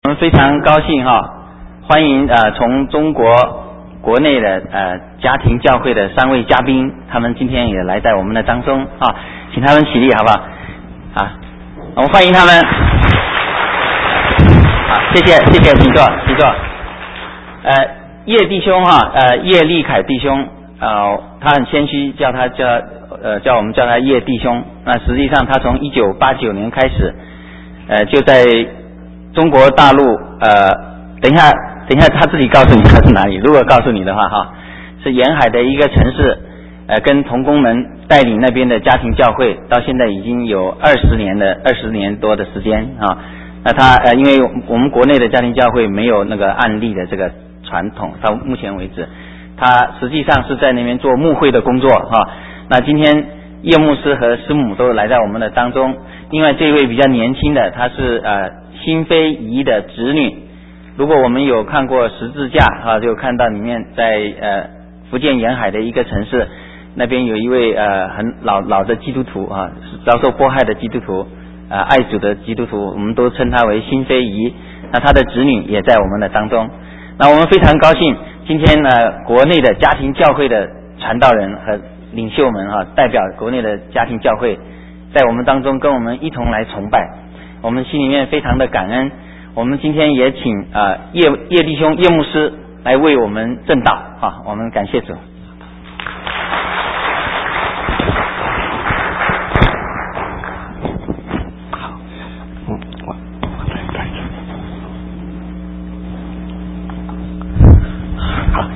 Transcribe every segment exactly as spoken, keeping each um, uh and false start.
我们非常高兴哈，欢迎呃从中国国内的呃家庭教会的三位嘉宾，他们今天也来在我们的当中啊，请他们起立好不好？啊，我们欢迎他们。好，谢谢谢谢，请坐请坐。呃，叶弟兄哈，呃叶立凯弟兄，呃他很谦虚，叫他叫呃叫我们叫他叶弟兄。那实际上他从一九八九年开始，呃就在中国大陆，呃，等一下，等一下，他自己告诉你他是哪里。如果告诉你的话，哈，是沿海的一个城市，呃，跟同工们带领那边的家庭教会，到现在已经有二十年的二十年多的时间啊。那他呃，因为我们国内的家庭教会没有那个案例的这个传统，到目前为止，他实际上是在那边做牧会的工作哈。那今天叶牧师和师母都来在我们的当中。另外这位比较年轻的，他是呃。辛飞仪的侄女，如果我们有看过十字架啊，就看到里面在呃福建沿海的一个城市，那边有一位呃很老老的基督徒啊，遭受迫害的基督徒，呃爱主的基督徒，我们都称他为辛飞仪。那他的侄女也在我们的当中。那我们非常高兴，今天呢，国内的家庭教会的传道人和领袖们啊，代表国内的家庭教会，在我们当中跟我们一同来崇拜。我们心里面非常的感恩，我们今天也请呃叶叶弟兄叶牧师来为我们证道啊，我们感谢主。好，嗯，我我再带着。好。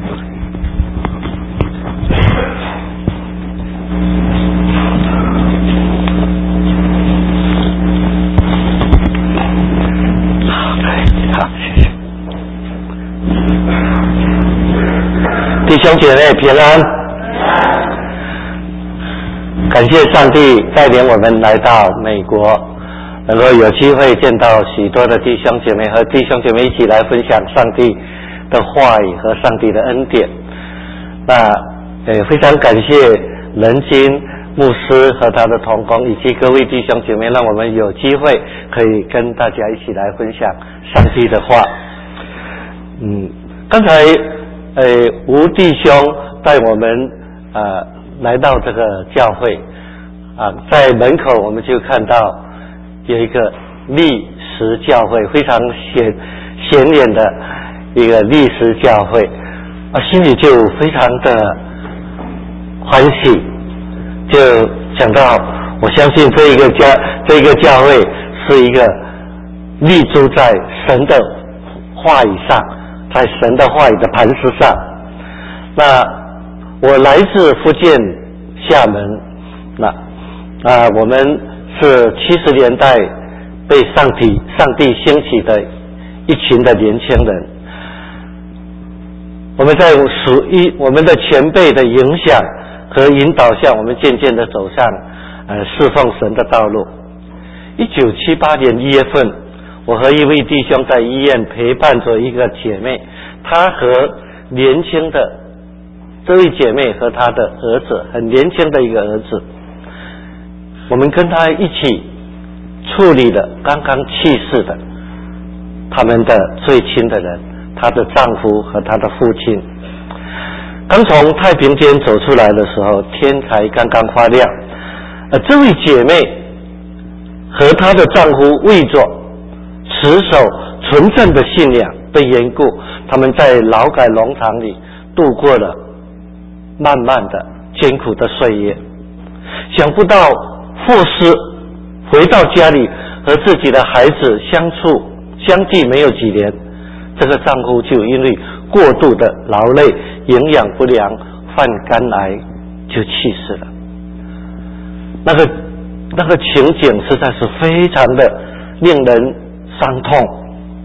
弟兄姐妹平安，感谢上帝带领我们来到美国，能够有机会见到许多的弟兄姐妹，和弟兄姐妹一起来分享上帝的话语和上帝的恩典。那也非常感谢仁金牧师和他的同工以及各位弟兄姐妹，让我们有机会可以跟大家一起来分享上帝的话。嗯，刚才呃，吴弟兄带我们呃来到这个教会啊，在门口我们就看到有一个历史教会，非常显显眼的一个历史教会啊，心里就非常的欢喜，就想到我相信这一个教这一个教会是一个立足在神的话语上，在神的话语的磐石上。那我来自福建厦门，那啊我们是七十年代被上帝上帝兴起的一群的年轻人，我们在属于我们的前辈的影响和引导下，我们渐渐的走上呃侍奉神的道路。一九七八年一月份，我和一位弟兄在医院陪伴着一个姐妹，她和年轻的这位姐妹和她的儿子，很年轻的一个儿子，我们跟她一起处理了刚刚去世的他们的最亲的人，她的丈夫和她的父亲。刚从太平间走出来的时候，天才刚刚发亮，而这位姐妹和她的丈夫为着持守纯正的信仰的缘故，他们在劳改农场里度过了漫漫的艰苦的岁月。想不到傅斯回到家里和自己的孩子相处相继没有几年，这个丈夫就因为过度的劳累、营养不良、患肝癌就去世了。那个那个情景实在是非常的令人伤痛。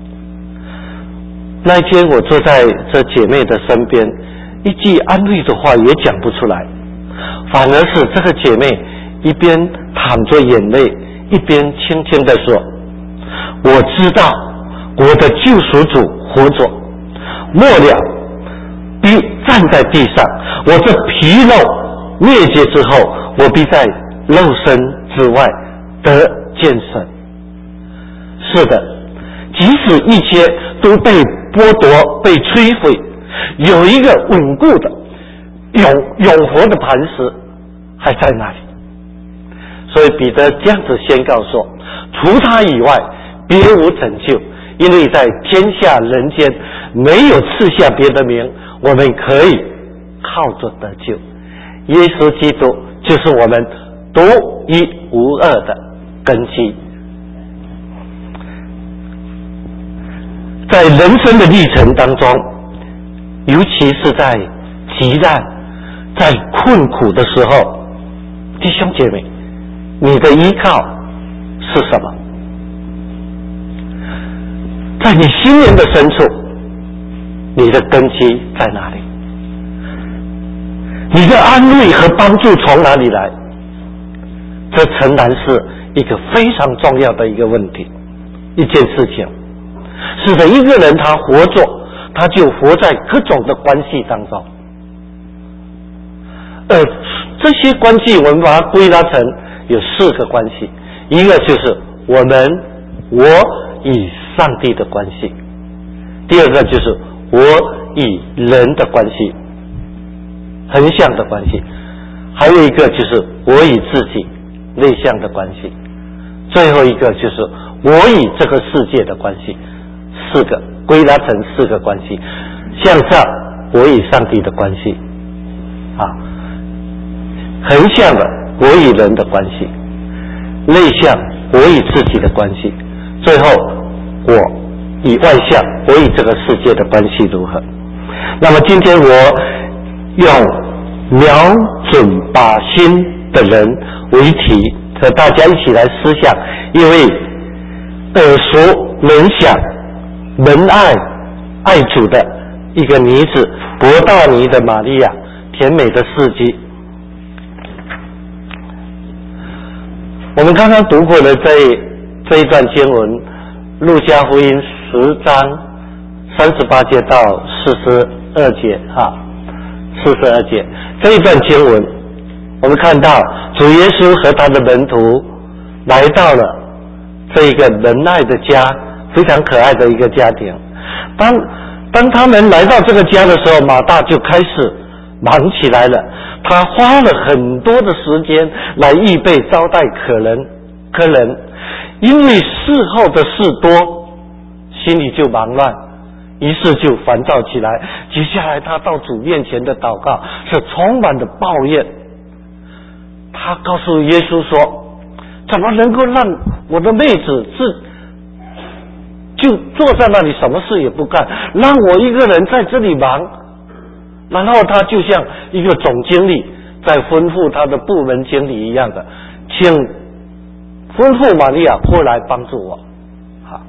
那一天我坐在这姐妹的身边，一句安慰的话也讲不出来，反而是这个姐妹一边淌着眼泪，一边轻轻地说：我知道我的救赎主活着，末了必站在地上，我这皮肉灭绝之后，我必在肉身之外得见神。是的， 即使一切都被剥夺、被摧毁，有一个稳固的永永活的磐石还在那里。所以彼得这样子宣告说，除他以外别无拯救，因为在天下人间没有赐下别的名，我们可以靠着得救。耶稣基督就是我们独一无二的根基。在人生的历程当中，尤其是在急难、在困苦的时候，弟兄姐妹，你的依靠是什么？在你心灵的深处，你的根基在哪里？你的安慰和帮助从哪里来？这诚然是一个非常重要的一个问题，一件事情，使得一个人他活着，他就活在各种的关系当中。而这些关系我们把它归纳成有四个关系，一个就是我们我与上帝的关系，第二个就是我与人的关系，横向的关系，还有一个就是我与自己内向的关系，最后一个就是我与这个世界的关系。四个归纳成四个关系，向上我与上帝的关系啊，横向的我与人的关系，内向我与自己的关系，最后我与外向我与这个世界的关系如何？那么今天我用瞄准靶心的人为题，和大家一起来思想一位耳熟能详、仁爱爱主的一个女子，伯大尼的玛利亚，甜美的事迹。我们刚刚读过的这这一段经文，路加福音十章三十八节到四十二节啊，四十二节这一段经文，我们看到主耶稣和他的门徒来到了这一个仁爱的家，非常可爱的一个家庭。当当他们来到这个家的时候，马大就开始忙起来了。他花了很多的时间来预备招待客人，客人因为事后的事多，心里就忙乱，于是就烦躁起来。接下来他到主面前的祷告是充满了抱怨。他告诉耶稣说，怎么能够让我的妹子是就坐在那里什么事也不干，让我一个人在这里忙？然后他就像一个总经理在吩咐他的部门经理一样的，请吩咐玛利亚过来帮助我。好，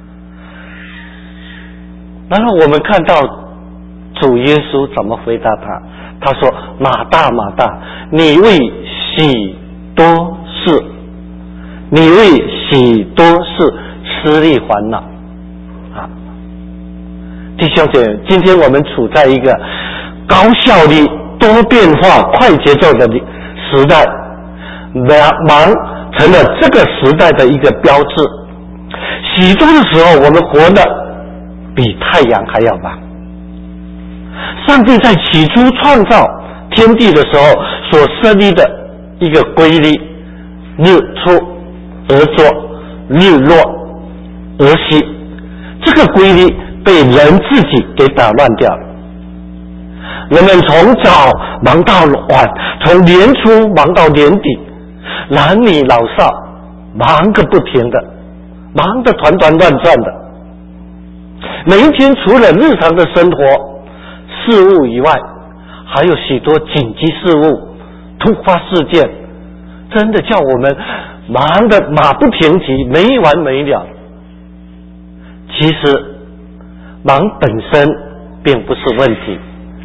然后我们看到主耶稣怎么回答他，他说，马大马大，你为许多事你为许多事思虑烦恼啊。弟兄姐妹，今天我们处在一个高效率、多变化、快节奏的时代，忙成了这个时代的一个标志。许多的时候，我们活得比太阳还要忙。上帝在起初创造天地的时候所设立的一个规律，日出而作，日落而息，这个规律被人自己给打乱掉了。人们从早忙到晚，从年初忙到年底，男女老少忙个不停的，忙得团团乱转的。每一天除了日常的生活事物以外，还有许多紧急事物、突发事件，真的叫我们忙得马不停蹄，没完没了。其实忙本身并不是问题，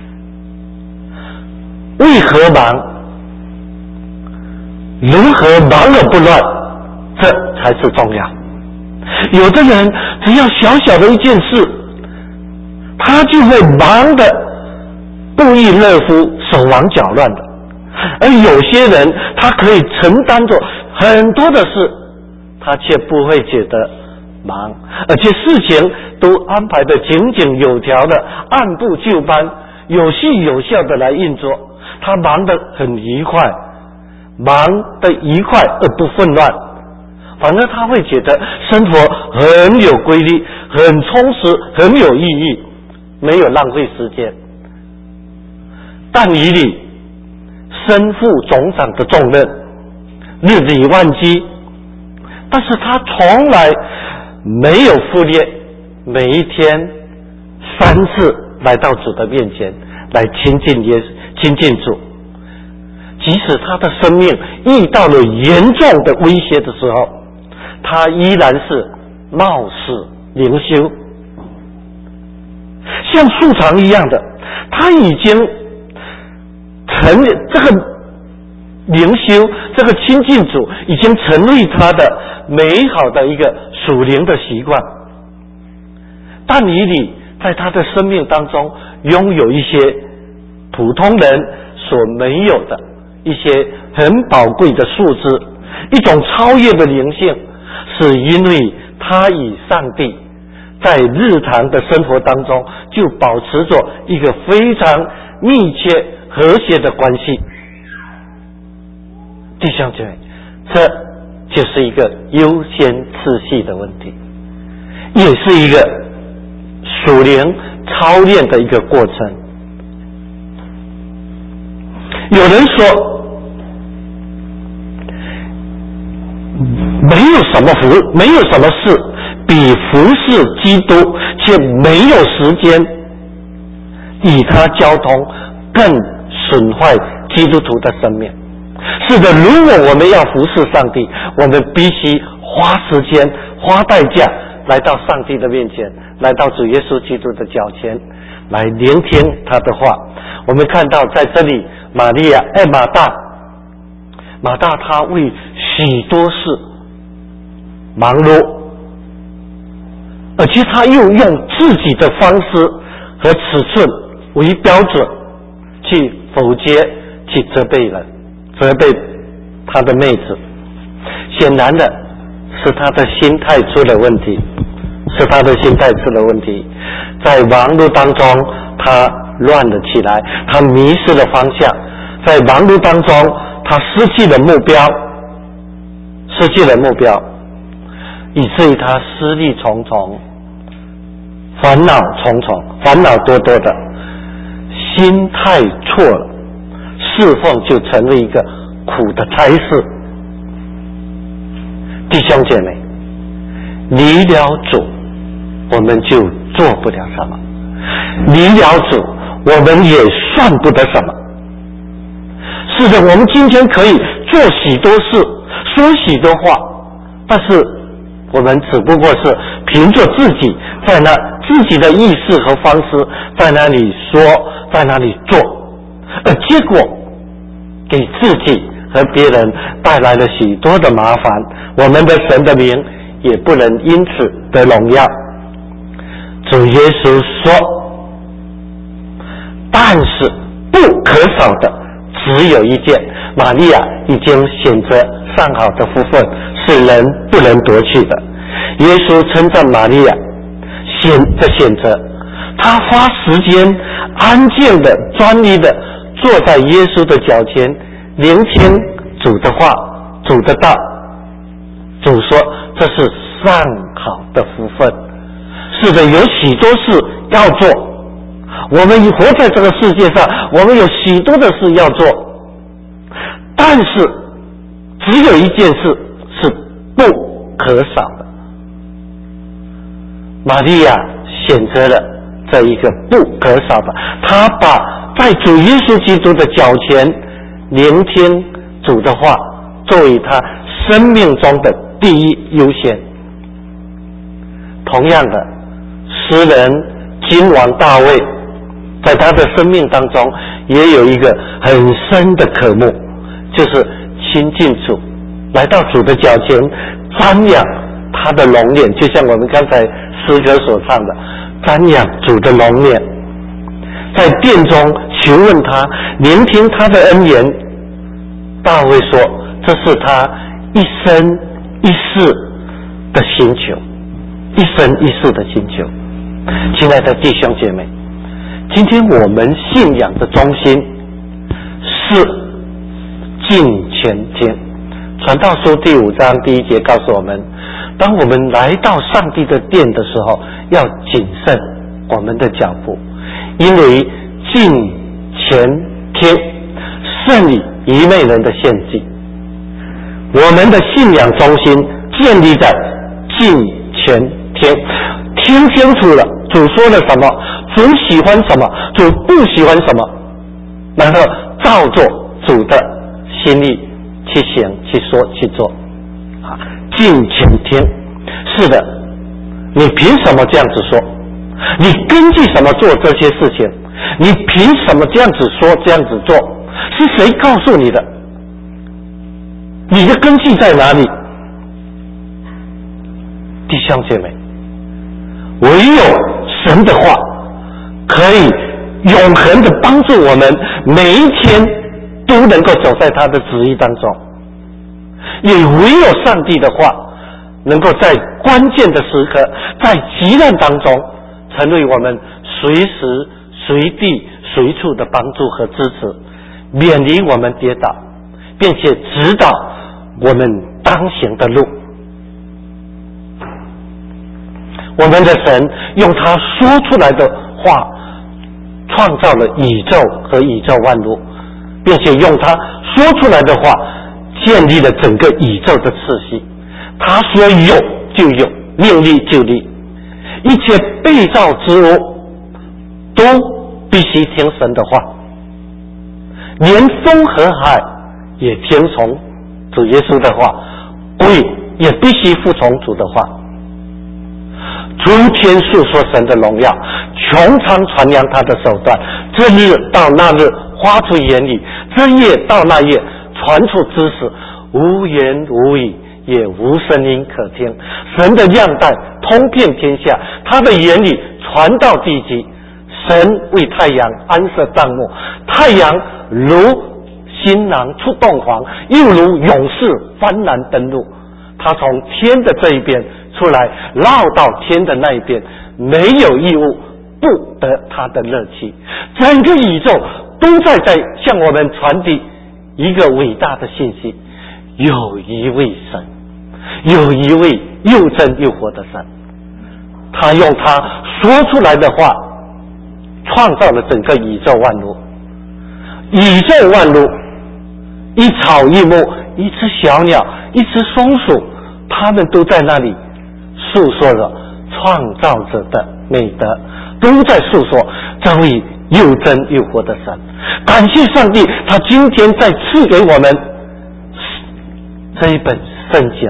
为何忙？如何忙而不乱？这才是重要。有的人只要小小的一件事，他就会忙得不亦乐乎、手忙脚乱的。而有些人他可以承担着很多的事，他却不会觉得忙，而且事情都安排的井井有条的，按部就班，有序有效的来运作。他忙得很愉快，忙得愉快而不混乱，反而他会觉得生活很有规律，很充实，很有意义，没有浪费时间。但以理身负总长的重任，日理万机，但是他从来没有忽略每一天三次来到主的面前来亲近耶稣，亲近主。即使他的生命遇到了严重的威胁的时候，他依然是冒死灵修，像树长一样的，他已经成这个灵修，这个亲近主已经成为他的美好的一个属灵的习惯。但以理在他的生命当中拥有一些普通人所没有的一些很宝贵的素质，一种超越的灵性，是因为他与上帝在日常的生活当中就保持着一个非常密切和谐的关系。弟兄姐妹，这就是一个优先次序的问题，也是一个属灵操练的一个过程。有人说没有什么服，没有什么事比服侍基督却没有时间与他交通更损坏基督徒的生命。是的，如果我们要服侍上帝，我们必须花时间花代价来到上帝的面前，来到主耶稣基督的脚前，来聆听他的话。我们看到在这里玛利亚哎马大马大他为许多事忙碌，而且他又用自己的方式和尺寸为标准去否决，去责备人，责备他的妹子。显然的是他的心态出了问题，是他的心态出了问题。在忙碌当中他乱了起来，他迷失了方向，在忙碌当中他失去了目标，失去了目标，以至于他思虑重重，烦恼重重，烦恼多多的，心态错了，侍奉就成为一个苦的差事。弟兄姐妹，离了主我们就做不了什么，离了主我们也算不得什么。是的，我们今天可以做许多事，说许多话，但是我们只不过是凭着自己在那自己的意识和方式在那里说，在那里做，而结果给自己和别人带来了许多的麻烦，我们的神的名也不能因此得荣耀。主耶稣说，但是不可少的只有一件，玛利亚已经选择上好的福分，是人不能夺去的。耶稣称赞玛利亚选的选择，他花时间安静的专一的坐在耶稣的脚前，聆听主的话，主的道。主说这是上好的福分。是的，有许多事要做，我们活在这个世界上，我们有许多的事要做，但是只有一件事是不可少的。玛利亚选择了这一个不可少的，她把在主耶稣基督的脚前聆听主的话作为她生命中的第一优先。同样的，诗人君王大卫在他的生命当中也有一个很深的渴慕，就是亲近主，来到主的脚前瞻仰他的容脸，就像我们刚才诗歌所唱的，瞻仰主的容脸，在殿中求问他，聆听他的恩言。大卫说这是他一生一世的寻求。 一生一世的寻求。亲爱的弟兄姐妹，今天我们信仰的中心是敬虔天。传道书第五章第一节告诉我们，当我们来到上帝的殿的时候，要谨慎我们的脚步，因为敬虔天胜于愚昧人的献祭。我们的信仰中心建立在敬虔天，听清楚了主说了什么，主喜欢什么，主不喜欢什么，然后照做主的心意去行去说去做啊！敬虔天，是的，你凭什么这样子说？你根据什么做这些事情？你凭什么这样子说这样子做？是谁告诉你的？你的根据在哪里？弟兄姐妹，唯有神的话可以永恒的帮助我们每一天都能够走在他的旨意当中，也唯有上帝的话能够在关键的时刻，在急难当中成为我们随时随地随处的帮助和支持，免离我们跌倒，并且指导我们当行的路。我们的神用他说出来的话创造了宇宙和宇宙万物，并且用他说出来的话建立了整个宇宙的次序。他说有就有，命立就立，一切被造之物都必须听神的话，连风和海也听从主耶稣的话，鬼也必须服从主的话。诸天述说神的荣耀，穹苍传扬他的手段，这日到那日发出言语，这夜到那夜传出知识，无言无语，也无声音可听。神的亮带通遍天下，他的言语传到地极。神为太阳安设帐幕，太阳如新郎出洞房，又如勇士幡然登陆。他从天的这一边出来，绕到天的那一边，没有义务不得他的乐趣。整个宇宙都在在向我们传递一个伟大的信息，有一位神，有一位又真又活的神，他用他说出来的话创造了整个宇宙万物。宇宙万物，一草一木，一只小鸟，一只松鼠，他们都在那里诉说着创造者的美德，都在诉说这位又真又活的神。感谢上帝，他今天在赐给我们这一本圣经，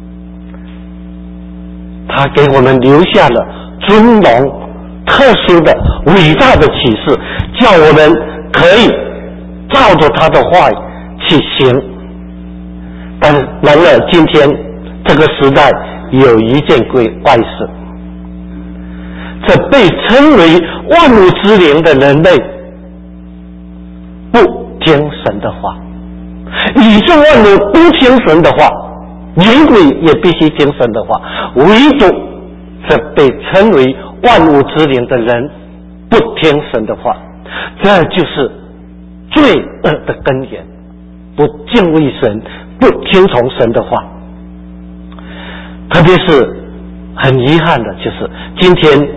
他给我们留下了尊荣特殊的伟大的启示，叫我们可以照着他的话去行。但然而今天这个时代有一件怪怪事，这被称为万物之灵的人类不听神的话，宇宙万物不听神的话，灵鬼也必须听神的话，唯独这被称为万物之灵的人不听神的话，这就是罪恶的根源，不敬畏神，不听从神的话。特别是很遗憾的，就是今天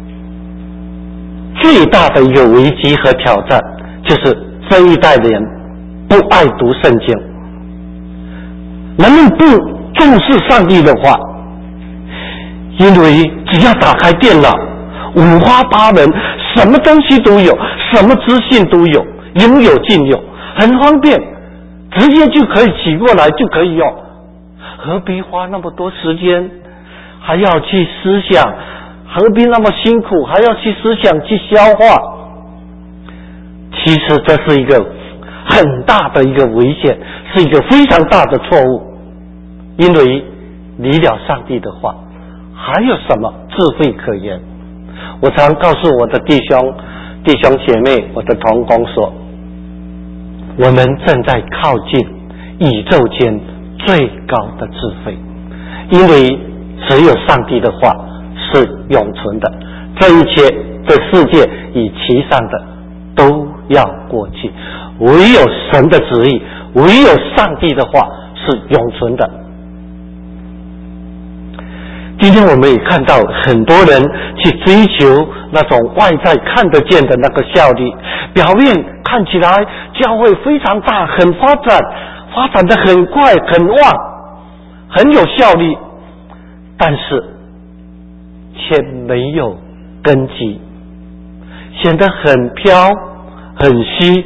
最大的一个危机和挑战，就是这一代的人不爱读圣经，人们不重视上帝的话，因为只要打开电脑，五花八门，什么东西都有，什么资讯都有，应有尽有，很方便，直接就可以取过来就可以用，何必花那么多时间，还要去思想，何必那么辛苦，还要去思想去消化？其实这是一个很大的一个危险，是一个非常大的错误，因为离了上帝的话，还有什么智慧可言？我常告诉我的弟兄弟兄姐妹，我的同工说，我们正在靠近宇宙间最高的智慧，因为只有上帝的话是永存的，这一切这世界与其上的都要过去，唯有神的旨意，唯有上帝的话是永存的。今天我们也看到很多人去追求那种外在看得见的那个效率，表面看起来教会非常大，很发展，发展得很快很旺，很有效率，但是却没有根基，显得很飘很虚。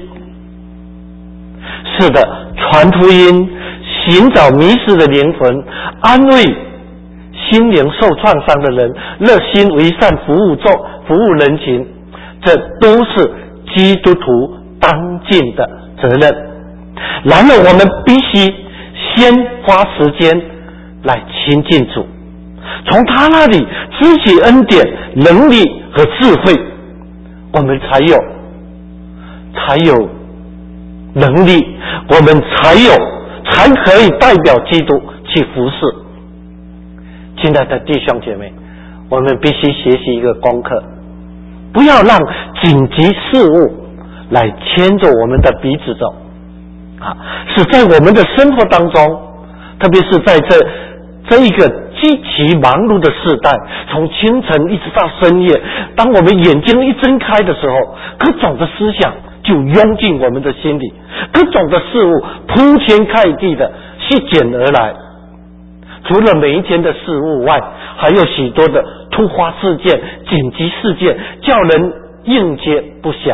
是的，传福音，寻找迷失的灵魂，安慰心灵受创伤的人，热心为善，服务众服务人群，这都是基督徒当尽的责任。然而我们必须先花时间来亲近主，从他那里支取恩典、能力和智慧，我们才有才有能力，我们才有才可以代表基督去服侍。亲爱的弟兄姐妹，我们必须学习一个功课，不要让紧急事务来牵着我们的鼻子走啊！是在我们的生活当中，特别是在这这一个极其忙碌的世代，从清晨一直到深夜，当我们眼睛一睁开的时候，各种的思想就涌进我们的心里，各种的事物铺天盖地的席卷而来。除了每一天的事物外，还有许多的突发事件、紧急事件，叫人应接不暇。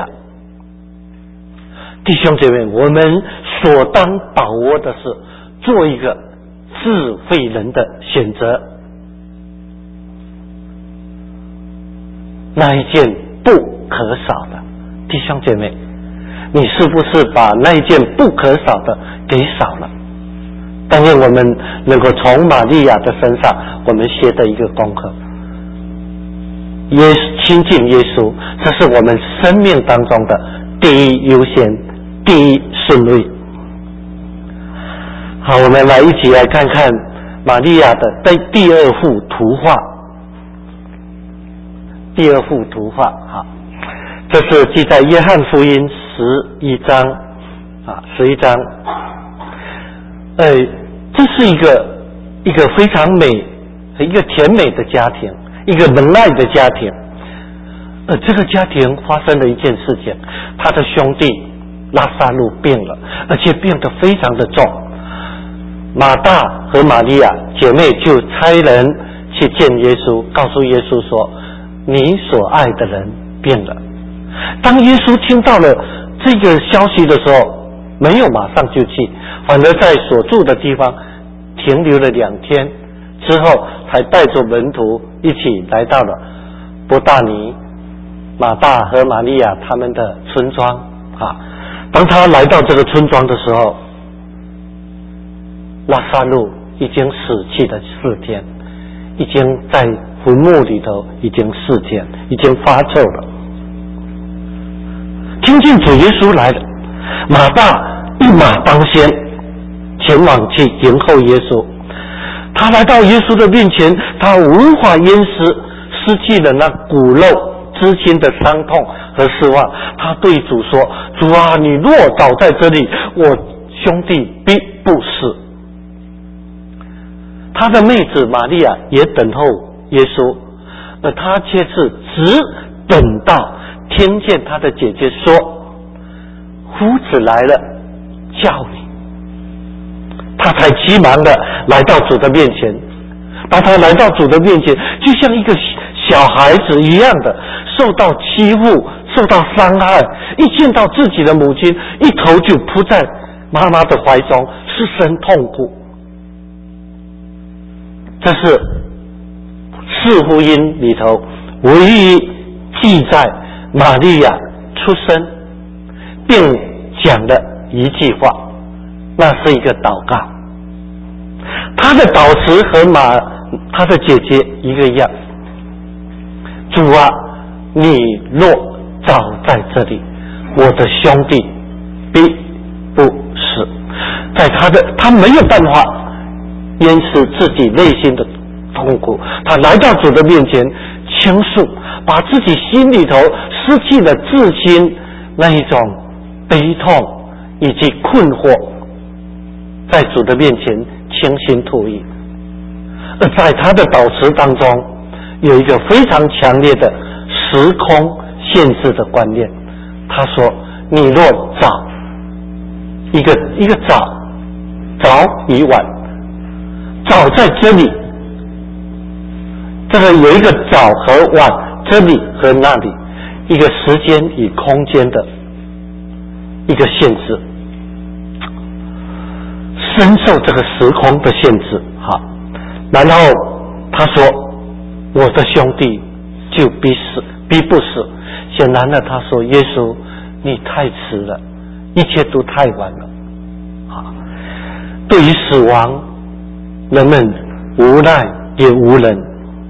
弟兄姐妹，我们所当把握的是做一个智慧人的选择。那一件不可少的，弟兄姐妹，你是不是把那一件不可少的给少了？但愿我们能够从玛利亚的身上，我们学的一个功课，耶稣亲近耶稣，这是我们生命当中的第一优先、第一顺位。好，我们来一起来看看玛利亚的第第二幅图画。第二幅图画，好，这是记在约翰福音十一章啊，十一章。呃，这是一个一个非常美、一个甜美的家庭，一个仁爱的家庭。呃，这个家庭发生了一件事情，他的兄弟拉撒路病了，而且病得非常的重。马大和玛利亚姐妹就差人去见耶稣，告诉耶稣说：“你所爱的人病了。”当耶稣听到了这个消息的时候，没有马上就去，反而在所住的地方停留了两天之后，才带着门徒一起来到了伯大尼，马大和玛利亚他们的村庄啊。当他来到这个村庄的时候，拉撒路已经死去了四天，已经在坟墓里头已经四天，已经发臭了。听见主耶稣来了，马大一马当先前往去迎候耶稣。他来到耶稣的面前，他无法掩饰失去了那骨肉之亲的伤痛和失望。他对主说：“主啊，你若早在这里，我兄弟必不死。”他的妹子玛利亚也等候耶稣，而他却是只等到听见他的姐姐说：“夫子来了，叫你。”他才急忙的来到主的面前。当他来到主的面前，就像一个小孩子一样的受到欺负、受到伤害，一见到自己的母亲，一头就扑在妈妈的怀中，失声痛哭。这是四福音里头唯一记载玛利亚出生并讲的一句话，那是一个祷告。他的祷词和马他的姐姐一个样：“主啊，你若早在这里，我的兄弟必不死。”在他的他没有办法掩饰自己内心的痛苦，他来到主的面前倾诉，把自己心里头失去了至亲那一种悲痛以及困惑，在主的面前倾心吐意。而在他的祷词当中，有一个非常强烈的时空限制的观念。他说：“你若早，一个一个早，早与晚，早在这里，这个有一个早和晚，这里和那里，一个时间与空间的一个限制，深受这个时空的限制。哈，然后他说：我的兄弟就必死，必不死。显然呢，他说：耶稣，你太迟了，一切都太晚了。啊，对于死亡，人们无奈也无能。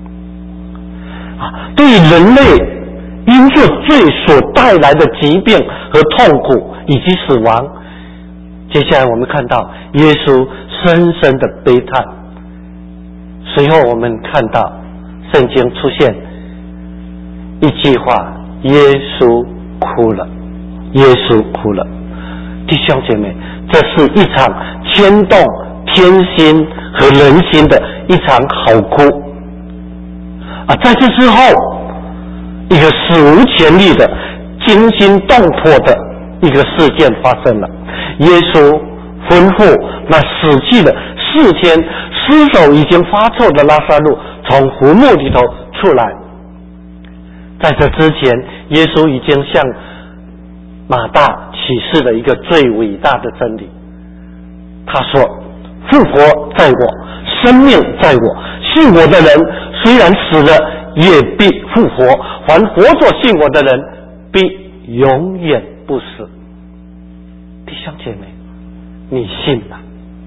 啊，对于人类因着罪所带来的疾病和痛苦以及死亡，接下来我们看到耶稣深深的悲叹。随后我们看到圣经出现一句话：耶稣哭了，耶稣哭了。弟兄姐妹，这是一场牵动天心和人心的一场好哭啊！在这之后，一个史无前例的惊心动魄的一个事件发生了。耶稣吩咐那死去了四天、尸首已经发臭的拉撒路从坟墓里头出来。在这之前，耶稣已经向马大启示了一个最伟大的真理。他说：复活在我，生命在我，信我的人虽然死了，也必复活，凡活着信我的人必永远不死。弟兄姐妹，你信吗？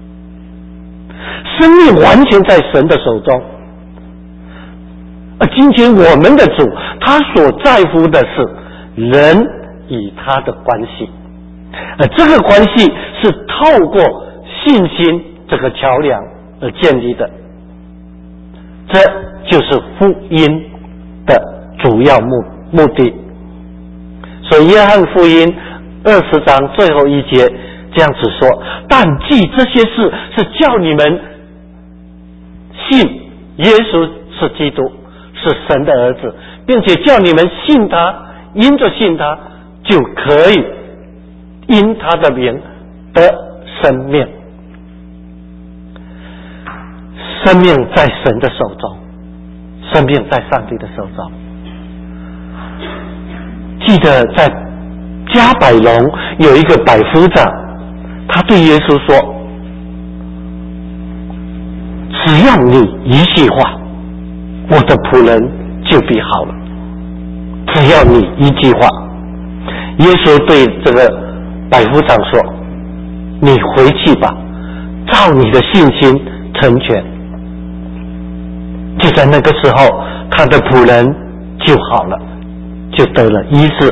生命完全在神的手中，而今天我们的主，他所在乎的是人与他的关系，而这个关系是透过信心这个桥梁而建立的，这就是福音的主要目目的。所以约翰福音二十章最后一节这样子说：但记这些事是叫你们信耶稣是基督，是神的儿子，并且叫你们信他，因着信他就可以因他的名得生命。生命在神的手中，生命在上帝的手中。记得在加百隆有一个百夫长，他对耶稣说：只要你一句话，我的仆人就必好了。只要你一句话。耶稣对这个百夫长说：你回去吧，照你的信心成全。就在那个时候，他的仆人就好了，就得了医治。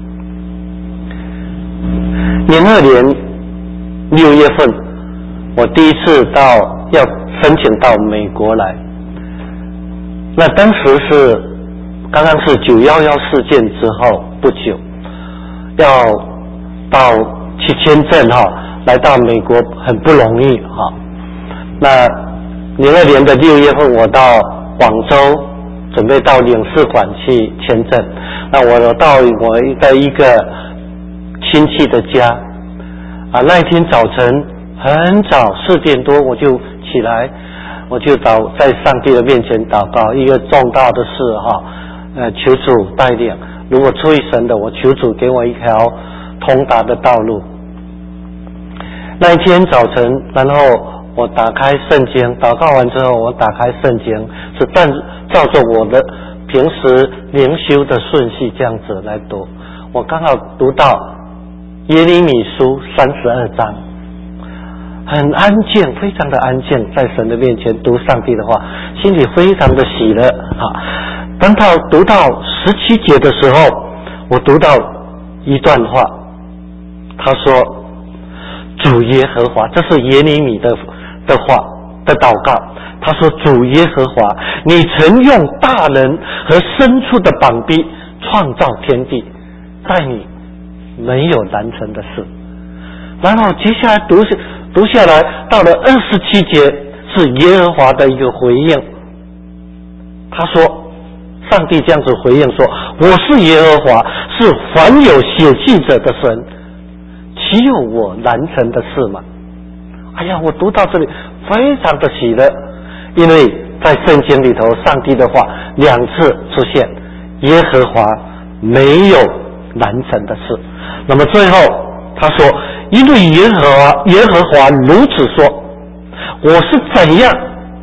零二年六月份，我第一次到要申请到美国来，那当时是刚刚是九一一事件之后不久，要到去签证哈，来到美国很不容易哈。那零二年的六月份，我到广州准备到领事馆去签证。那我到我的一个亲戚的家啊，那一天早晨很早四点多我就起来，我就祷在上帝的面前祷告，一个重大的事哈，呃，求主带领。如果出于神的，我求主给我一条通达的道路。那一天早晨，然后我打开圣经，祷告完之后，我打开圣经，是但照着我的平时灵修的顺序这样子来读。我刚好读到耶利米书三十二章，很安静，非常的安静，在神的面前读上帝的话，心里非常的喜乐啊。当到读到十七节的时候，我读到一段话，他说：主耶和华，这是耶利米的的话的祷告， 他说：“主耶和华，你曾用大能和伸出的膀臂创造天地，在你没有难成的事。”然后接下来读读下来，到了二十七节是耶和华的一个回应。他说：“上帝这样子回应说，我是耶和华，是凡有血气者的神，岂有我难成的事吗？”哎呀，我读到这里非常的喜乐，因为在圣经里头，上帝的话两次出现，耶和华没有难成的事。那么最后他说，因为耶和华耶和华如此说，我是怎样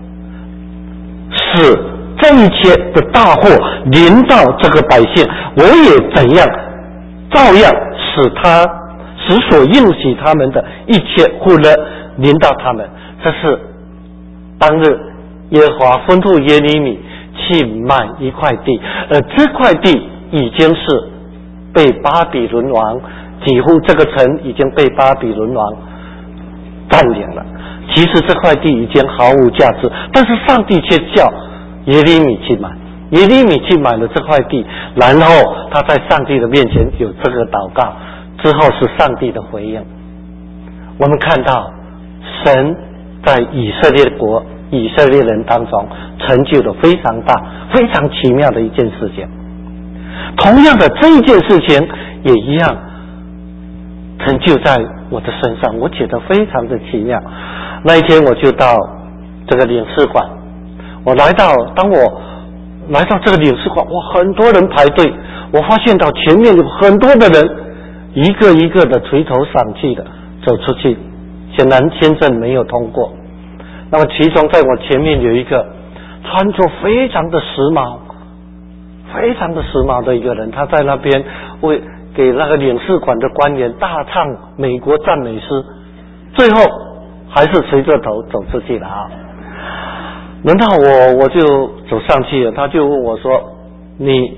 使这一切的大祸临到这个百姓，我也怎样照样使他使所应许他们的一切祸呢临到他们。这是当日耶和华吩咐耶利米去买一块地，而这块地已经是被巴比伦王，几乎这个城已经被巴比伦王占领了。其实这块地已经毫无价值，但是上帝却叫耶利米去买，耶利米去买了这块地，然后他在上帝的面前有这个祷告，之后是上帝的回应。我们看到神在以色列国以色列人当中成就了非常大非常奇妙的一件事情，同样的这一件事情也一样成就在我的身上，我觉得非常的奇妙。那一天我就到这个领事馆，我来到当我来到这个领事馆，哇，很多人排队，我发现到前面有很多的人一个一个的垂头丧气的走出去，显然签证没有通过。那么其中在我前面有一个穿着非常的时髦非常的时髦的一个人，他在那边为给那个领事馆的官员大唱美国赞美诗，最后还是垂着头走出去了啊。轮到我我就走上去了，他就问我说，你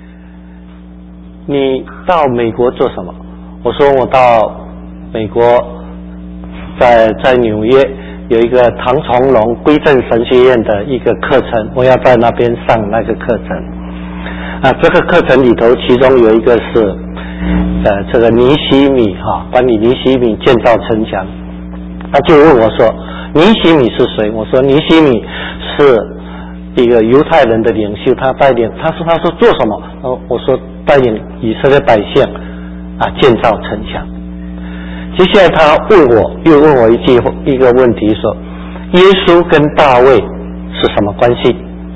你到美国做什么？我说我到美国在在纽约有一个唐崇荣归正神学院的一个课程，我要在那边上那个课程啊。这个课程里头其中有一个是呃这个尼希米哈，关于尼希米建造城墙。他就问我说，尼希米是谁？我说尼希米是一个犹太人的领袖，他带领他说他说做什么？我说带领以色列百姓啊建造城墙。接下来他问我又问我一句一个问题，说耶稣跟大卫是什么关系？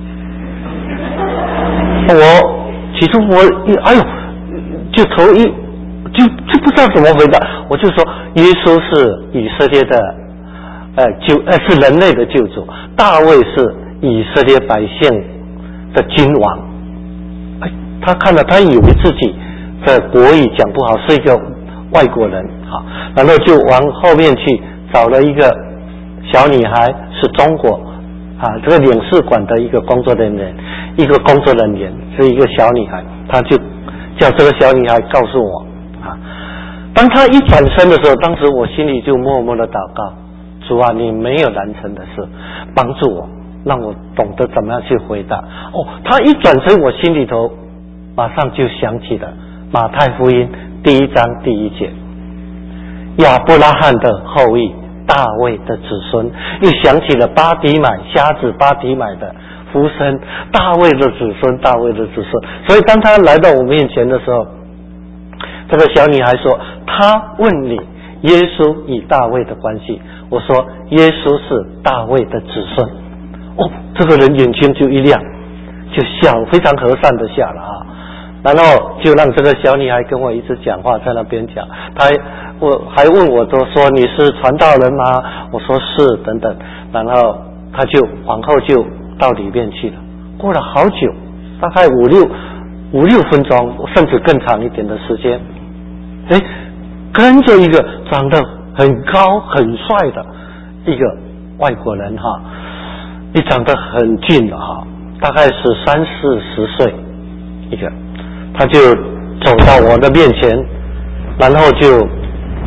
我其实我哎呦就头一就就不知道怎么回答，我就说耶稣是以色列的呃救呃是人类的救主，大卫是以色列百姓的君王。哎，他看了他以为自己的国语讲不好，是一个外国人啊，然后就往后面去找了一个小女孩，是中国啊这个领事馆的一个工作人员，一个工作人员是一个小女孩，他就叫这个小女孩告诉我啊。当她一转身的时候，当时我心里就默默的祷告，主啊，你没有难成的事，帮助我，让我懂得怎么样去回答。哦，她一转身，我心里头马上就想起了马太福音第一章第一节，亚伯拉罕的后裔，大卫的子孙，又想起了巴底买瞎子巴底买的福生，大卫的子孙，大卫的子孙。所以当他来到我面前的时候，这个小女孩说，她问你耶稣与大卫的关系，我说耶稣是大卫的子孙。哦，这个人眼睛就一亮，就笑，非常和善的笑了啊。然后就让这个小女孩跟我一直讲话，在那边讲，她我还问我都说你是传道人吗？我说是等等，然后她就往后就到里面去了。过了好久，大概五六五六分钟，甚至更长一点的时间，哎，跟着一个长得很高很帅的一个外国人哈，也长得很俊的哈，大概是三四十岁一个。他就走到我的面前，然后就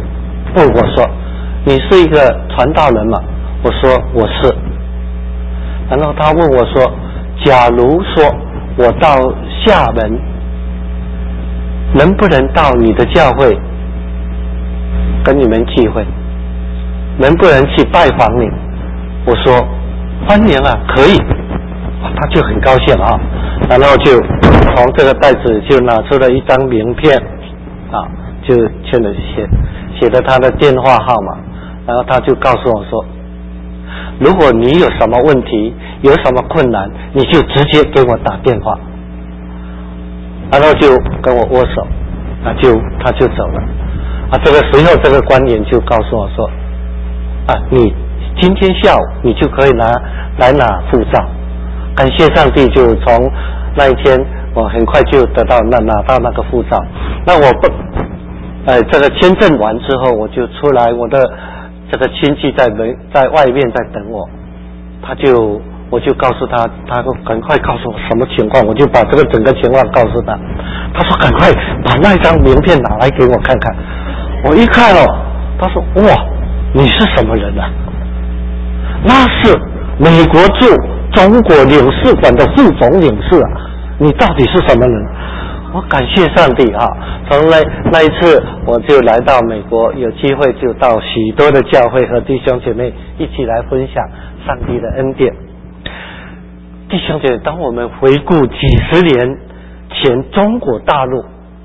问我说，你是一个传道人吗？我说我是。 然后他问我说，假如说我到厦门，能不能到你的教会跟你们聚会？能不能去拜访你？我说欢迎啊，可以。他就很高兴啊，然后就从这个袋子就拿出了一张名片啊，就签了写写了他的电话号码，然后他就告诉我说，如果你有什么问题，有什么困难，你就直接给我打电话。然后就跟我握手，啊，就他就走了。啊，这个随后这个官员就告诉我说，啊，你今天下午你就可以拿来拿护照。感谢上帝，就从那一天我很快就得到那拿到那个护照。那我不，呃，这个签证完之后，我就出来，我的这个亲戚在门在外面在等我，他就我就告诉他，他说赶快告诉我什么情况，我就把这个整个情况告诉他。他说赶快把那张名片拿来给我看看。我一看哦，他说哇，你是什么人啊？那是美国驻中国领事馆的副总领事啊，你到底是什么人？我感谢上帝啊！从那那一次，我就来到美国，有机会就到许多的教会和弟兄姐妹一起来分享上帝的恩典。弟兄姐妹，当我们回顾几十年前中国大陆，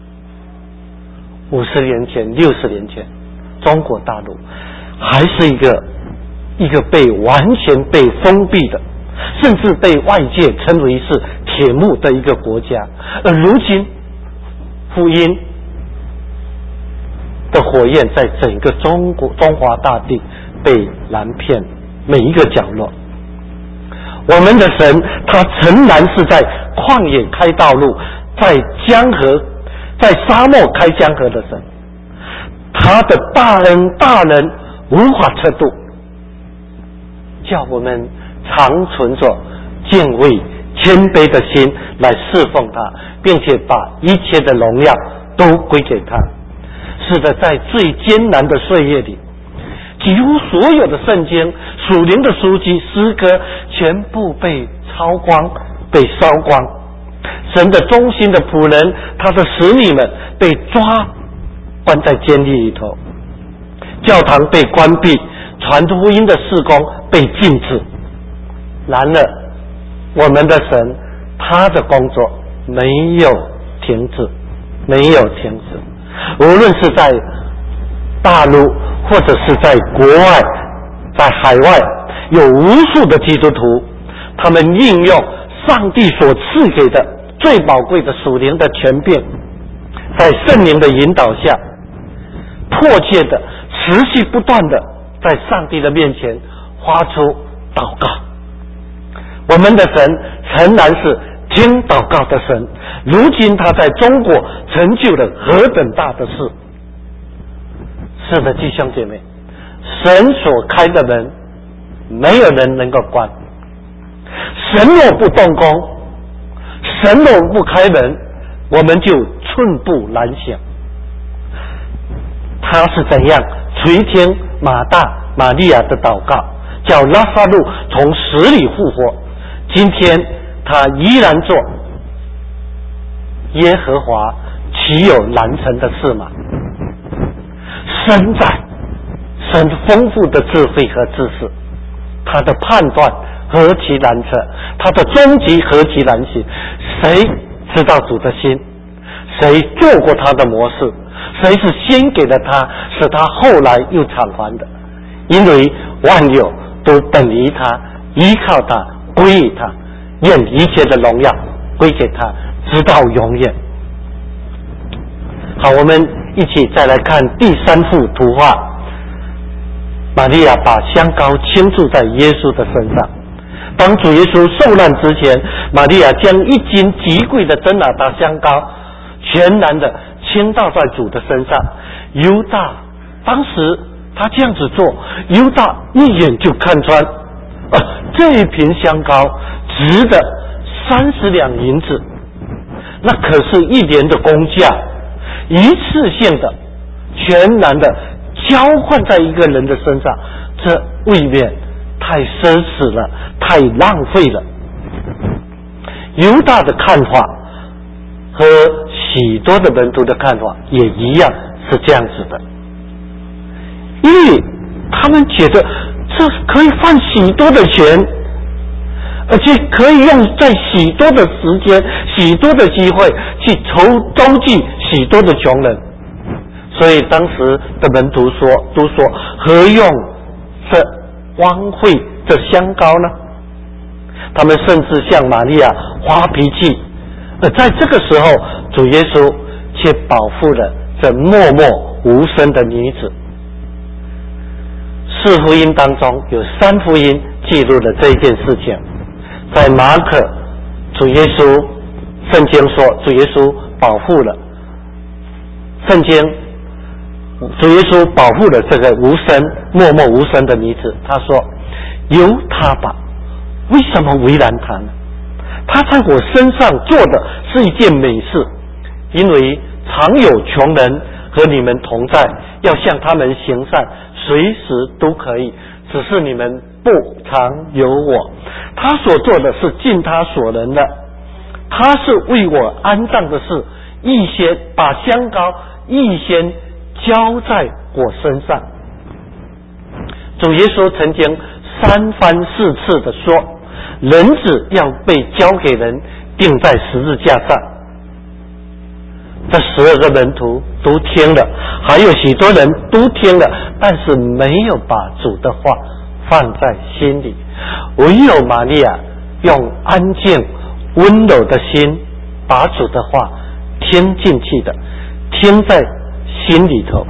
五十年前、六十年前，中国大陆还是一个一个被完全被封闭的，甚至被外界称为是铁幕的一个国家，而如今福音的火焰在整个中国中华大地被燃遍每一个角落。我们的神他诚然是在旷野开道路，在江河在沙漠开江河的神，他的大恩大能无法测度，叫我们常存着敬畏谦卑的心来侍奉他，并且把一切的荣耀都归给他。是的，在最艰难的岁月里，几乎所有的圣经、属灵的书籍、诗歌全部被抄光、被烧光。神的忠心的仆人，他的使女们被抓关在监狱里头，教堂被关闭，传福音的事工被禁止。然而我们的神他的工作没有停止，没有停止。无论是在大陆或者是在国外，在海外，有无数的基督徒，他们应用上帝所赐给的最宝贵的属灵的权柄，在圣灵的引导下，迫切的持续不断的在上帝的面前发出祷告。我们的神诚然是听祷告的神，如今他在中国成就了何等大的事。是的，弟兄姐妹，神所开的门没有人能够关，神若不动工，神若不开门，我们就寸步难行。他是怎样垂听马大玛利亚的祷告，叫拉撒路从死里复活，今天他依然做耶和华岂有难成的事吗？神在，神丰富的智慧和知识，他的判断何其难测，他的终极何其难行。谁知道主的心？谁做过他的模式？谁是先给了他，使他后来又偿还的？因为万有都等于他，依靠他，归于他，愿一切的荣耀归给他，直到永远。好，我们一起再来看第三幅图画。玛利亚把香膏倾注在耶稣的身上。当主耶稣受难之前，玛利亚将一斤极贵的真哪达香膏全然的倾倒在主的身上。犹大当时他这样子做，犹大一眼就看穿，啊，这一瓶香膏值得三十两银子，那可是一年的工价，一次性的全然的交换在一个人的身上，这未免太奢侈了，太浪费了。犹大的看法和许多的门徒的看法也一样是这样子的，因为他们觉得这可以换许多的钱，而且可以用在许多的时间、许多的机会去筹周济许多的穷人。所以当时的门徒说都说何用这荒废这香膏呢？他们甚至向玛利亚发脾气，而在这个时候主耶稣却保护了这默默无声的女子。四福音当中有三福音记录了这一件事情。在马可，主耶稣圣经说主耶稣保护了圣经主耶稣保护了这个无声默默无声的女子，他说由他吧，为什么为难他呢？他在我身上做的是一件美事，因为常有穷人和你们同在，要向他们行善，随时都可以，只是你们不常有我。他所做的是尽他所能的，他是为我安葬的事，预先把香膏预先交在我身上。主耶稣曾经三番四次的说，人子要被交给人，钉在十字架上。这十二个门徒都听了，还有许多人都听了，但是没有把主的话放在心里。唯有玛利亚用安静温柔的心把主的话听进去的，听在心里头。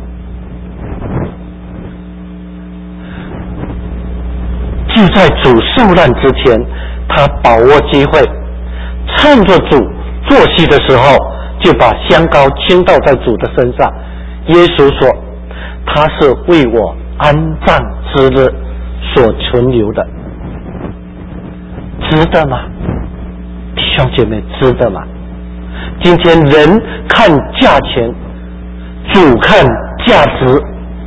就在主受难之前，他把握机会，趁着主坐席的时候，就把香膏倾倒在主的身上。耶稣说，他是为我安葬之日所存留的。值得吗？弟兄姐妹，值得吗？今天人看价钱，主看价值。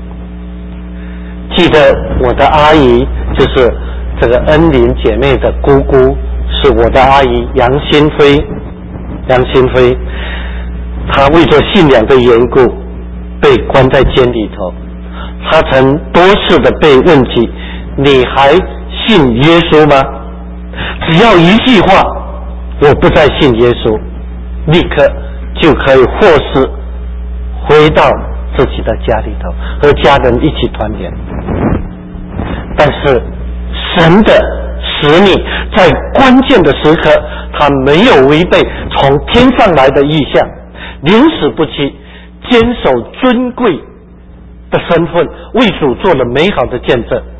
记得我的阿姨，就是这个恩琳姐妹的姑姑，是我的阿姨杨新飞。杨新飞，她为着信仰的缘故被关在监里头。她曾多次的被问起，你还信耶稣吗？只要一句话，我不再信耶稣，立刻就可以获释，回到自己的家里头，和家人一起团圆。但是神的使你在关键的时刻，他没有违背从天上来的意象，宁死不屈，坚守尊贵的身份，为主做了美好的见证。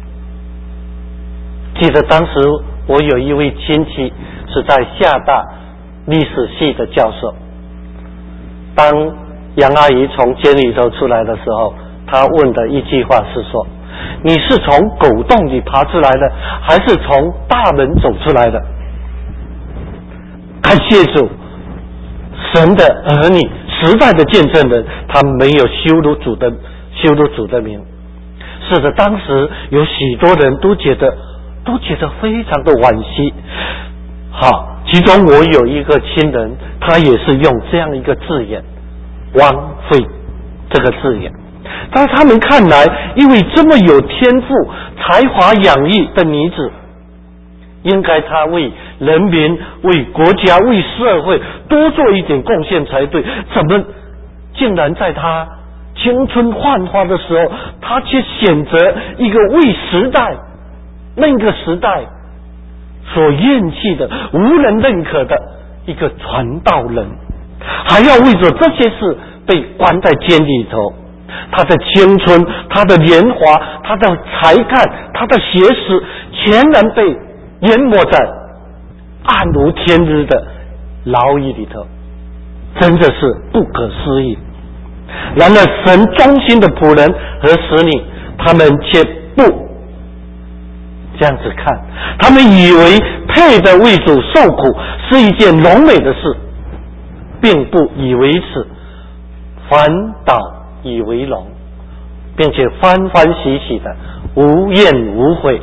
记得当时我有一位亲戚是在厦大历史系的教授，当杨阿姨从监里头出来的时候，她问的一句话是说，你是从狗洞里爬出来的，还是从大门走出来的？感谢主，神的儿女，时代的见证人，他没有羞辱主的羞辱主的名。是的，当时有许多人都觉得都觉得非常的惋惜。好，其中我有一个亲人，他也是用这样一个字眼，荒废这个字眼。在他们看来，一位这么有天赋、才华洋溢的女子，应该她为人民、为国家、为社会多做一点贡献才对，怎么竟然在她青春焕发的时候，她却选择一个为时代那个时代所厌弃的、无人认可的一个传道人，还要为着这些事被关在监里头。他的青春，他的年华，他的才干，他的学识，全然被淹没在暗无天日的牢狱里头，真的是不可思议。然而神忠心的仆人和使女，他们却不这样子看，他们以为配得为主受苦是一件荣美的事，并不以为耻，反倒以为荣，并且欢欢喜喜的无怨无悔，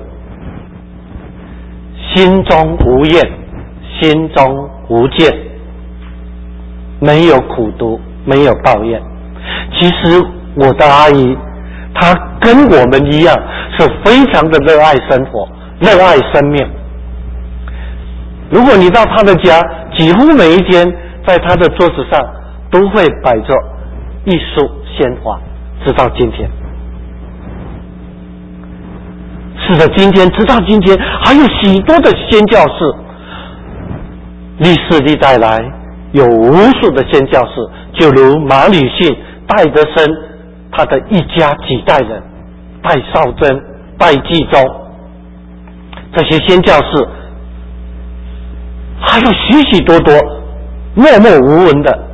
心中无怨，心中无见，没有苦毒，没有抱怨。其实我的阿姨她跟我们一样，是非常的热爱生活，热爱生命。如果你到她的家，几乎每一天在她的桌子上都会摆着一束鲜花，直到今天。是的，今天直到今天还有许多的宣教士，历世历代来有无数的宣教士，就如马吕逊、戴德生，他的一家几代人，戴绍珍、戴季忠，这些宣教士，还有许许多多默默无闻的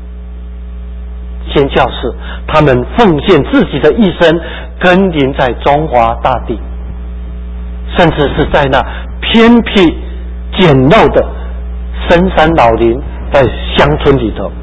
宣教士，他们奉献自己的一生，耕耘在中华大地，甚至是在那偏僻简陋的深山老林，在乡村里头。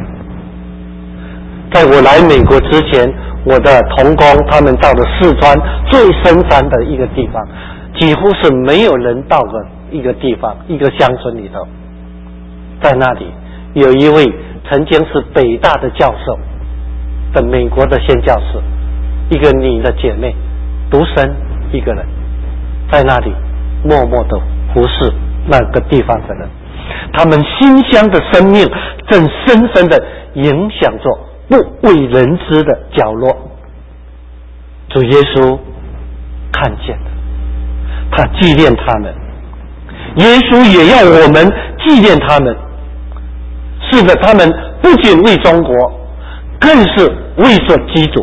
在我来美国之前，我的同工他们到了四川最深山的一个地方，几乎是没有人到的一个地方，一个乡村里头。在那里有一位曾经是北大的教授的美国的宣教士，一个女的姐妹，独身一个人，在那里默默的服侍那个地方的人。他们馨香的生命正深深的影响着不为人知的角落。主耶稣看见了，他纪念他们，耶稣也要我们纪念他们。是的，他们不仅为中国，更是为着基督。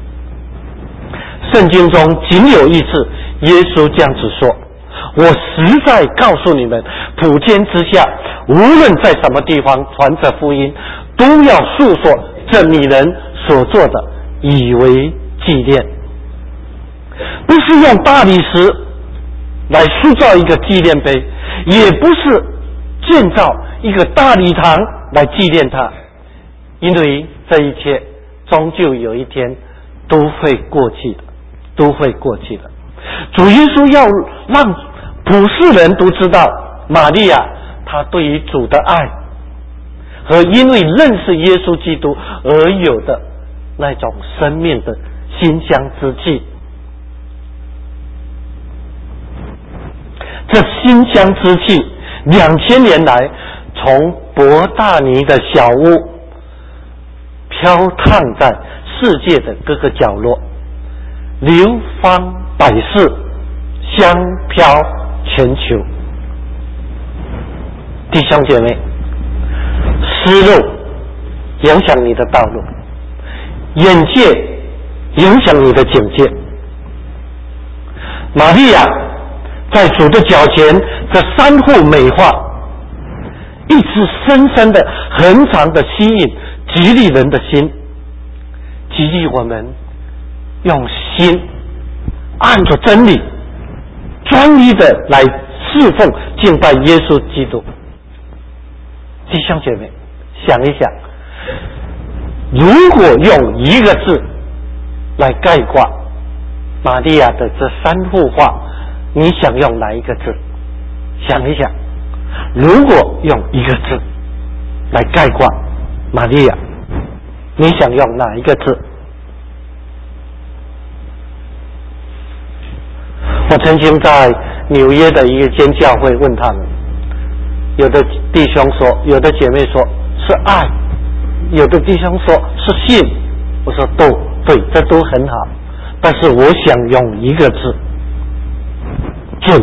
圣经中仅有一次耶稣这样子说，我实在告诉你们，普天之下无论在什么地方传着福音，都要述说这女人所做的，以为纪念。不是用大理石来塑造一个纪念碑，也不是建造一个大礼堂来纪念他，因为这一切终究有一天都会过去的，都会过去的。主耶稣要让普世人都知道，玛利亚她对于主的爱，和因为认识耶稣基督而有的那种生命的馨香之气。这馨香之气两千年来从伯大尼的小屋飘荡在世界的各个角落，流芳百世，香飘全球。弟兄姐妹，思路影响你的道路，眼界影响你的境界。玛利亚在主的脚前，这三幅美画一直深深的恒常的吸引激励人的心，激励我们用心按着真理专一的来侍奉敬拜耶稣基督。弟兄姐妹，想一想，如果用一个字来概括玛利亚的这三幅画，你想用哪一个字？想一想，如果用一个字来概括玛利亚，你想用哪一个字？我曾经在纽约的一个间教会问他们，有的弟兄说，有的姐妹说是爱，有的弟兄说是信。我说都对，这都很好，但是我想用一个字，准，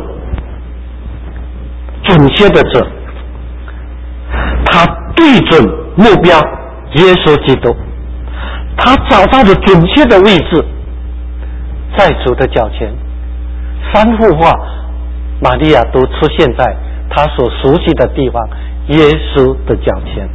准确的准。他对准目标耶稣基督，他找到了准确的位置，在主的脚前。三幅画玛利亚都出现在他所熟悉的地方，耶稣的脚前。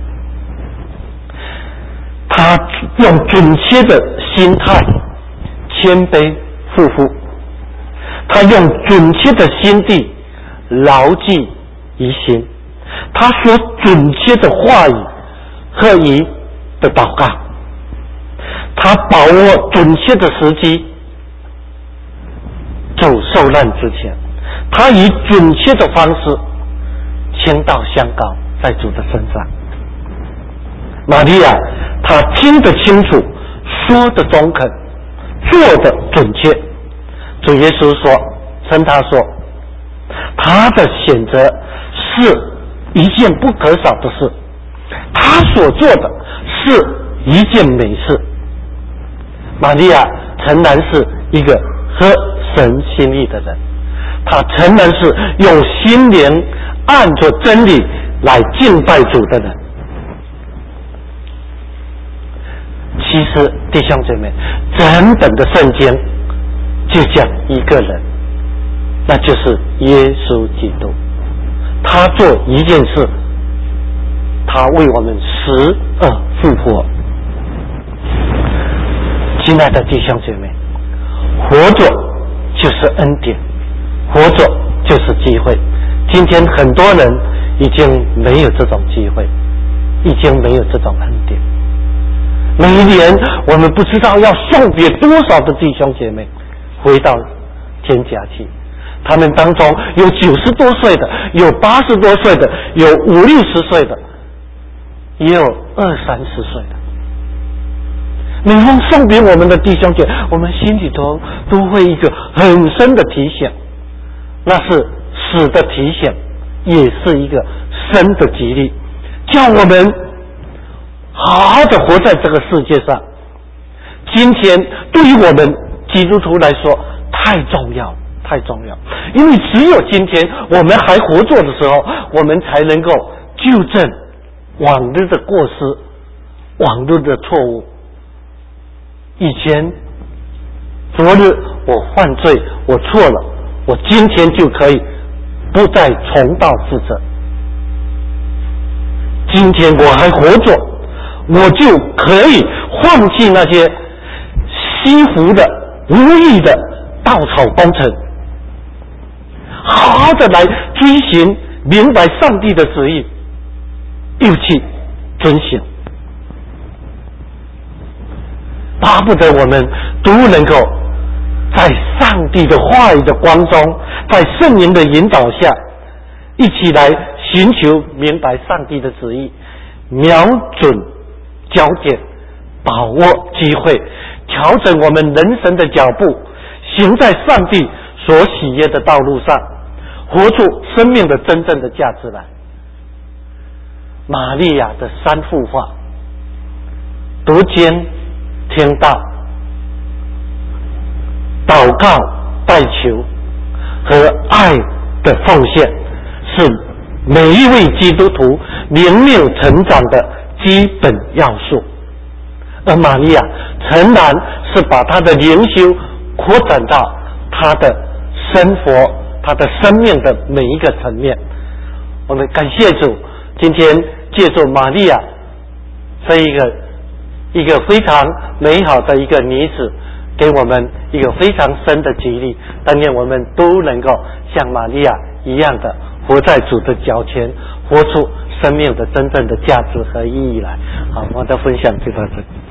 他用准确的心态谦卑匍匐，他用准确的心地牢记于心，他所准确的话语和于的祷告，他把握准确的时机， 受难之前，他以准确的方式倾倒香膏在主的身上。玛利亚她听得清楚，说得中肯，做得准确。主耶稣说，称他说，他的选择是一件不可少的事，他所做的是一件美事。玛利亚诚然是一个合神心意的人，他诚然是用心灵按着真理来敬拜主的人。其实弟兄姐妹，整本的圣经就讲一个人，那就是耶稣基督。他做一件事，他为我们死而复活。亲爱的弟兄姐妹，活着就是恩典，活着就是机会。今天很多人已经没有这种机会，已经没有这种恩典。每一年我们不知道要送别多少的弟兄姐妹回到天家去，他们当中有九十多岁的，有八十多岁的，有五六十岁的，也有二三十岁的。每逢送别我们的弟兄姐妹，我们心里头都会一个很深的提醒，那是死的提醒，也是一个生的激励，叫我们好好的活在这个世界上。今天对于我们基督徒来说太重要太重要，因为只有今天我们还活着的时候，我们才能够纠正往日的过失，往日的错误。以前昨日我犯罪，我错了，我今天就可以不再重蹈覆辙。今天我还活着，我就可以放弃那些虚浮的无益的稻草工程，好好的来追寻明白上帝的旨意，又去遵行。巴不得我们都能够在上帝的话语的光中，在圣灵的引导下，一起来寻求明白上帝的旨意，瞄准焦点，把握机会，调整我们人生的脚步，行在上帝所喜悦的道路上，活出生命的真正的价值来。玛利亚的三幅画，读经、听道、祷告、代求和爱的奉献，是每一位基督徒灵命成长的基本要素。而玛利亚诚然是把她的灵修扩展到她的生活、她的生命的每一个层面。我们感谢主，今天借助玛利亚这一个一个非常美好的一个女子，给我们一个非常深的激励。但愿我们都能够像玛利亚一样的活在主的脚前，活出生命的真正的价值和意义来。好，我的分享就到这里。